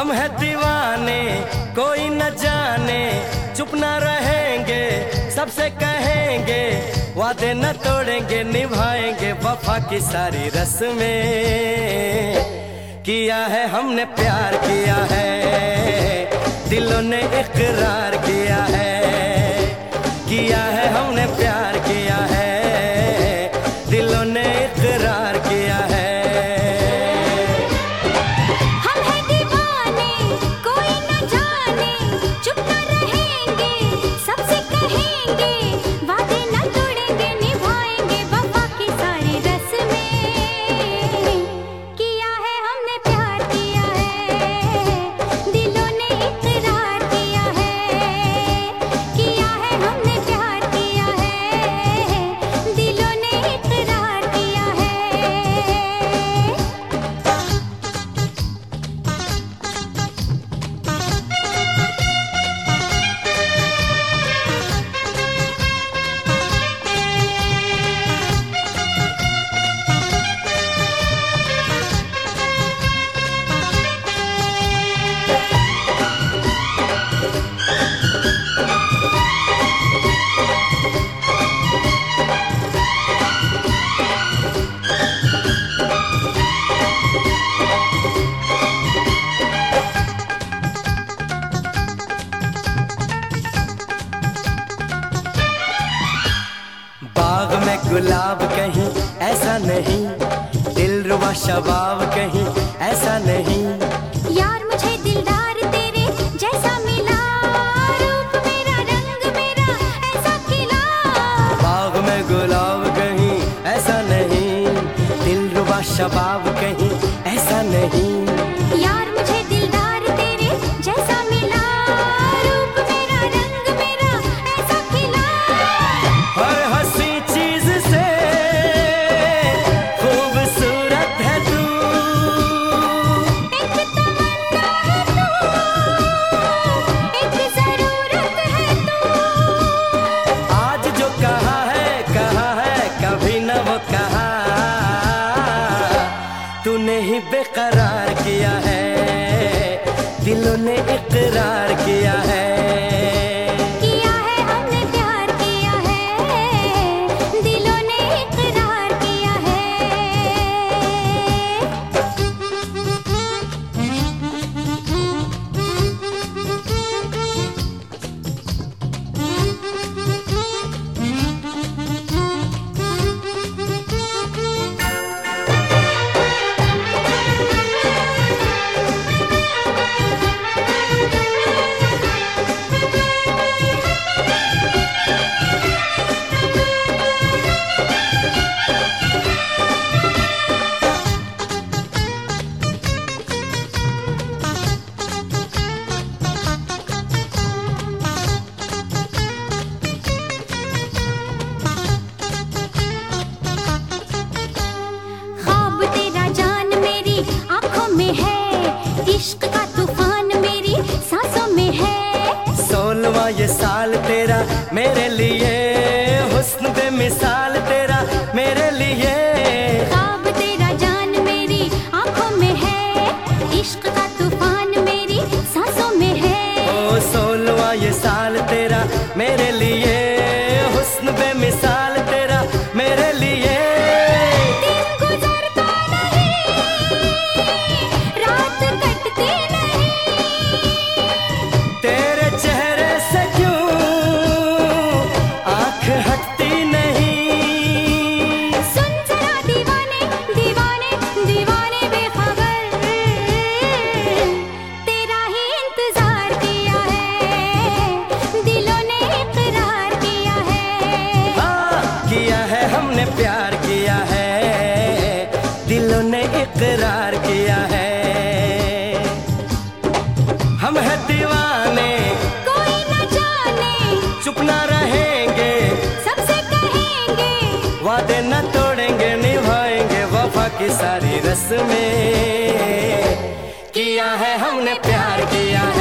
हम हैं दीवाने कोई न जाने, चुप न रहेंगे सबसे कहेंगे, वादे न तोड़ेंगे निभाएंगे वफा की सारी रस्में। किया है हमने प्यार किया है, दिलों ने इकरार किया है। किया है हमने प्यार किया है, दिलों ने इकरार किया है। हम हैं दीवाने कोई न जाने, चुप न रहेंगे सबसे कहेंगे, वादे न तोड़ेंगे निभाएंगे वफा की सारी रस्में। किया है हमने प्यार किया है, दिलों ने इकरार किया है। किया है हमने प्यार किया है, दिलों ने इकरार किया है। बाग में गुलाब कहीं ऐसा नहीं, दिलरुबा शबाब कहीं ऐसा नहीं। यार मुझे दिलदार तेरे जैसा मिला, रूप मेरा रंग मेरा ऐसा खिला। बाग में गुलाब कहीं ऐसा नहीं, दिलरुबा शबाब कहीं ऐसा नहीं। यार मुझे दिलदार तेरे जैसा मिला, रूप मेरा रंग मेरा ऐसा खिला। हर हंसी चीज से खूबसूरत है तू, एक तमन्ना है तू, एक जरूरत है तू। आज जो कहा है कभी न वो कहा, तूने ही बेकरार किया है, दिलों ने इकरार किया है। किया है हमने प्यार किया है, दिलों ने इकरार किया है। ख्वाब तेरा जान मेरी आंखों में है, इश्क का तूफान मेरी सांसों में है। 16वां ये साल तेरा मेरे लिए, हुस्न बेमिसाल तेरा मेरे लिए। ख्वाब तेरा जान मेरी आंखों में है, इश्क का तूफान मेरी सांसों में है। ओ 16वां ये साल तेरा मेरे लिए, हुस्न बेमिसाल तेरा मेरे लिए। दिन गुजरता नहीं, रात कटती नहीं, तेरे चेहरे से क्यों आंख हटती नहीं। सुन जरा दीवाने दीवाने दीवाने बेखबर, तेरा ही इंतजार किया है, दिलों ने इकरार किया है। हाँ, किया है हमने प्यार किया है, दिलों ने इकरार किया है। हम हैं दीवाने कोई न जाने, चुप न रहेंगे सबसे कहेंगे, वादे न तोड़ेंगे निभाएंगे वफा की सारी रस्में। किया है हमने प्यार किया है,